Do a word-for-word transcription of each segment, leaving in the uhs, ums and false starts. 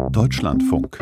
Deutschlandfunk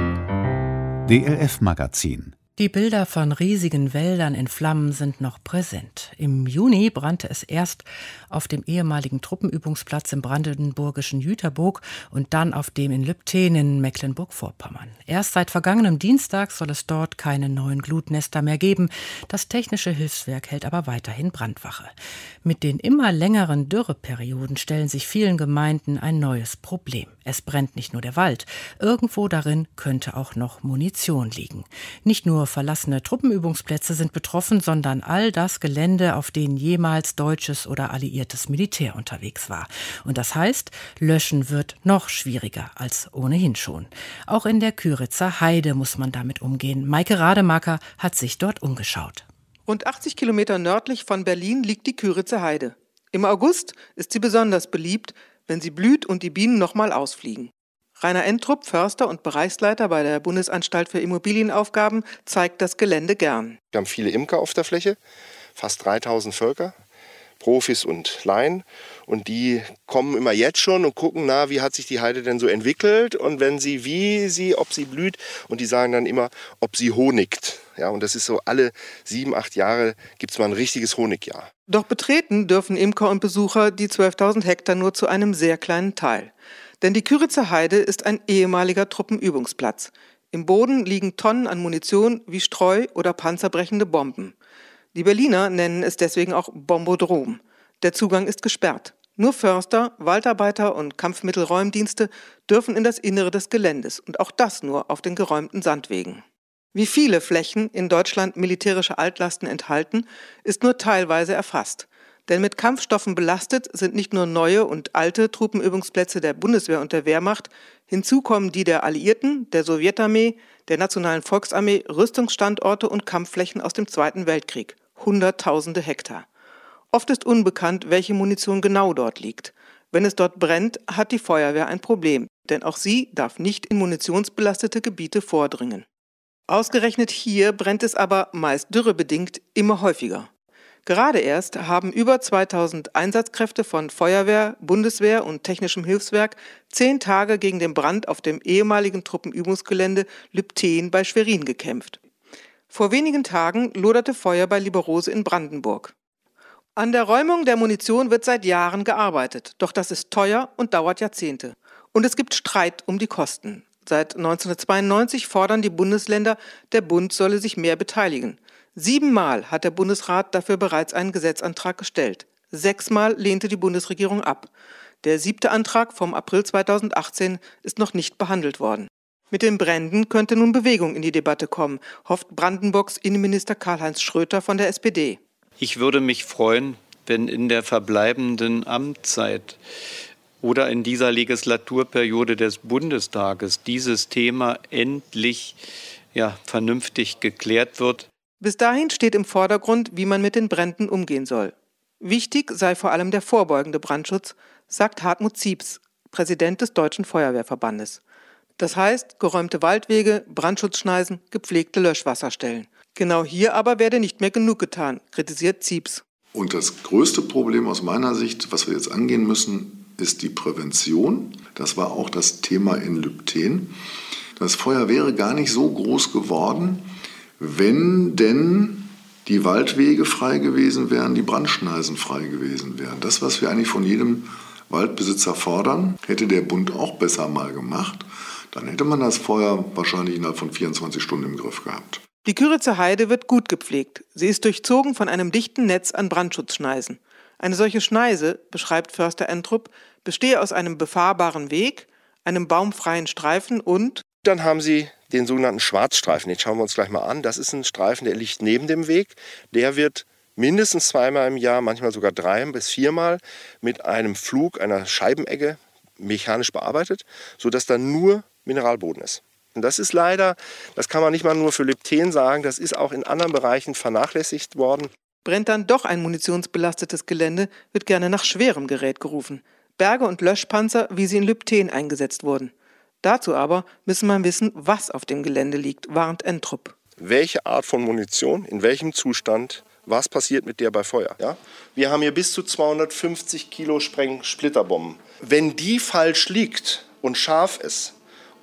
D L F-Magazin. Die Bilder von riesigen Wäldern in Flammen sind noch präsent. Im Juni brannte es erst auf dem ehemaligen Truppenübungsplatz im brandenburgischen Jüterbock und dann auf dem in Lübtheen in Mecklenburg-Vorpommern. Erst seit vergangenem Dienstag soll es dort keine neuen Glutnester mehr geben. Das Technische Hilfswerk hält aber weiterhin Brandwache. Mit den immer längeren Dürreperioden stellen sich vielen Gemeinden ein neues Problem. Es brennt nicht nur der Wald. Irgendwo darin könnte auch noch Munition liegen. Nicht nur verlassene Truppenübungsplätze sind betroffen, sondern all das Gelände, auf denen jemals deutsches oder alliiertes Militär unterwegs war. Und das heißt, Löschen wird noch schwieriger als ohnehin schon. Auch in der Kyritzer Heide muss man damit umgehen. Maike Rademacher hat sich dort umgeschaut. Rund achtzig Kilometer nördlich von Berlin liegt die Kyritzer Heide. Im August ist sie besonders beliebt, wenn sie blüht und die Bienen nochmal ausfliegen. Rainer Entrup, Förster und Bereichsleiter bei der Bundesanstalt für Immobilienaufgaben, zeigt das Gelände gern. Wir haben viele Imker auf der Fläche, fast dreitausend Völker, Profis und Laien. Und die kommen immer jetzt schon und gucken, na, wie hat sich die Heide denn so entwickelt? Und wenn sie, wie sie, ob sie blüht. Und die sagen dann immer, ob sie honigt. Ja, und das ist so, alle sieben, acht Jahre gibt es mal ein richtiges Honigjahr. Doch betreten dürfen Imker und Besucher die zwölftausend Hektar nur zu einem sehr kleinen Teil. Denn die Kyritzer Heide ist ein ehemaliger Truppenübungsplatz. Im Boden liegen Tonnen an Munition wie Streu- oder panzerbrechende Bomben. Die Berliner nennen es deswegen auch Bombodrom. Der Zugang ist gesperrt. Nur Förster, Waldarbeiter und Kampfmittelräumdienste dürfen in das Innere des Geländes und auch das nur auf den geräumten Sandwegen. Wie viele Flächen in Deutschland militärische Altlasten enthalten, ist nur teilweise erfasst. Denn mit Kampfstoffen belastet sind nicht nur neue und alte Truppenübungsplätze der Bundeswehr und der Wehrmacht, hinzu kommen die der Alliierten, der Sowjetarmee, der Nationalen Volksarmee, Rüstungsstandorte und Kampfflächen aus dem Zweiten Weltkrieg. Hunderttausende Hektar. Oft ist unbekannt, welche Munition genau dort liegt. Wenn es dort brennt, hat die Feuerwehr ein Problem, denn auch sie darf nicht in munitionsbelastete Gebiete vordringen. Ausgerechnet hier brennt es aber, meist dürrebedingt, immer häufiger. Gerade erst haben über zweitausend Einsatzkräfte von Feuerwehr, Bundeswehr und Technischem Hilfswerk zehn Tage gegen den Brand auf dem ehemaligen Truppenübungsgelände Lübtheen bei Schwerin gekämpft. Vor wenigen Tagen loderte Feuer bei Liberose in Brandenburg. An der Räumung der Munition wird seit Jahren gearbeitet, doch das ist teuer und dauert Jahrzehnte. Und es gibt Streit um die Kosten. Seit neunzehnhundertzweiundneunzig fordern die Bundesländer, der Bund solle sich mehr beteiligen. Siebenmal hat der Bundesrat dafür bereits einen Gesetzantrag gestellt. Sechsmal lehnte die Bundesregierung ab. Der siebte Antrag vom April zweitausendachtzehn ist noch nicht behandelt worden. Mit den Bränden könnte nun Bewegung in die Debatte kommen, hofft Brandenburgs Innenminister Karl-Heinz Schröter von der S P D. Ich würde mich freuen, wenn in der verbleibenden Amtszeit oder in dieser Legislaturperiode des Bundestages dieses Thema endlich ja, vernünftig geklärt wird. Bis dahin steht im Vordergrund, wie man mit den Bränden umgehen soll. Wichtig sei vor allem der vorbeugende Brandschutz, sagt Hartmut Zieps, Präsident des Deutschen Feuerwehrverbandes. Das heißt, geräumte Waldwege, Brandschutzschneisen, gepflegte Löschwasserstellen. Genau hier aber werde nicht mehr genug getan, kritisiert Zieps. Und das größte Problem aus meiner Sicht, was wir jetzt angehen müssen, ist die Prävention. Das war auch das Thema in Lübtheen. Das Feuer wäre gar nicht so groß geworden, wenn denn die Waldwege frei gewesen wären, die Brandschneisen frei gewesen wären. Das, was wir eigentlich von jedem Waldbesitzer fordern, hätte der Bund auch besser mal gemacht. Dann hätte man das Feuer wahrscheinlich innerhalb von vierundzwanzig Stunden im Griff gehabt. Die Kyritzer Heide wird gut gepflegt. Sie ist durchzogen von einem dichten Netz an Brandschutzschneisen. Eine solche Schneise, beschreibt Förster Entrup, bestehe aus einem befahrbaren Weg, einem baumfreien Streifen und... Dann haben sie den sogenannten Schwarzstreifen. Den schauen wir uns gleich mal an. Das ist ein Streifen, der liegt neben dem Weg. Der wird mindestens zweimal im Jahr, manchmal sogar drei bis viermal mit einem Flug, einer Scheibenegge mechanisch bearbeitet, sodass da nur Mineralboden ist. Und das ist leider, das kann man nicht mal nur für Lübtheen sagen, das ist auch in anderen Bereichen vernachlässigt worden. Brennt dann doch ein munitionsbelastetes Gelände, wird gerne nach schwerem Gerät gerufen. Berge und Löschpanzer, wie sie in Lübtheen eingesetzt wurden. Dazu aber müssen wir wissen, was auf dem Gelände liegt, warnt Entrup. Welche Art von Munition, in welchem Zustand, was passiert mit der bei Feuer? Ja? Wir haben hier bis zu zweihundertfünfzig Kilo Spreng-Splitterbomben. Wenn die falsch liegt und scharf ist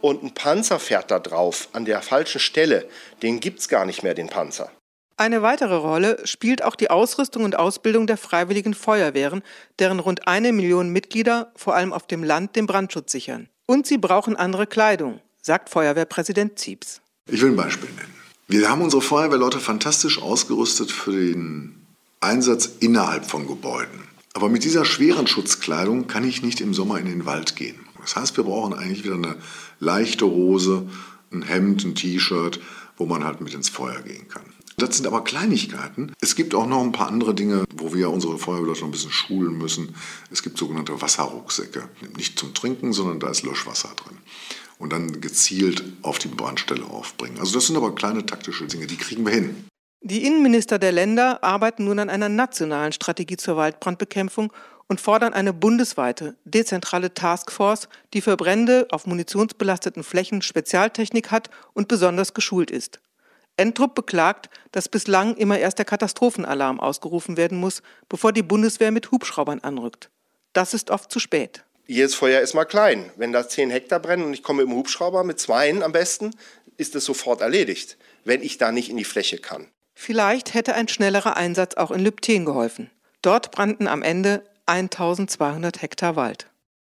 und ein Panzer fährt da drauf an der falschen Stelle, den gibt's gar nicht mehr, den Panzer. Eine weitere Rolle spielt auch die Ausrüstung und Ausbildung der Freiwilligen Feuerwehren, deren rund eine Million Mitglieder vor allem auf dem Land den Brandschutz sichern. Und sie brauchen andere Kleidung, sagt Feuerwehrpräsident Zieps. Ich will ein Beispiel nennen. Wir haben unsere Feuerwehrleute fantastisch ausgerüstet für den Einsatz innerhalb von Gebäuden. Aber mit dieser schweren Schutzkleidung kann ich nicht im Sommer in den Wald gehen. Das heißt, wir brauchen eigentlich wieder eine leichte Hose, ein Hemd, ein T-Shirt, wo man halt mit ins Feuer gehen kann. Das sind aber Kleinigkeiten. Es gibt auch noch ein paar andere Dinge, wo wir unsere Feuerwehrleute noch ein bisschen schulen müssen. Es gibt sogenannte Wasserrucksäcke. Nicht zum Trinken, sondern da ist Löschwasser drin. Und dann gezielt auf die Brandstelle aufbringen. Also das sind aber kleine taktische Dinge, die kriegen wir hin. Die Innenminister der Länder arbeiten nun an einer nationalen Strategie zur Waldbrandbekämpfung und fordern eine bundesweite, dezentrale Taskforce, die für Brände auf munitionsbelasteten Flächen Spezialtechnik hat und besonders geschult ist. Entrup beklagt, dass bislang immer erst der Katastrophenalarm ausgerufen werden muss, bevor die Bundeswehr mit Hubschraubern anrückt. Das ist oft zu spät. Jedes Feuer ist mal klein. Wenn da zehn Hektar brennen und ich komme mit dem Hubschrauber, mit zweien am besten, ist es sofort erledigt, wenn ich da nicht in die Fläche kann. Vielleicht hätte ein schnellerer Einsatz auch in Lübtheen geholfen. Dort brannten am Ende eintausendzweihundert Hektar Wald.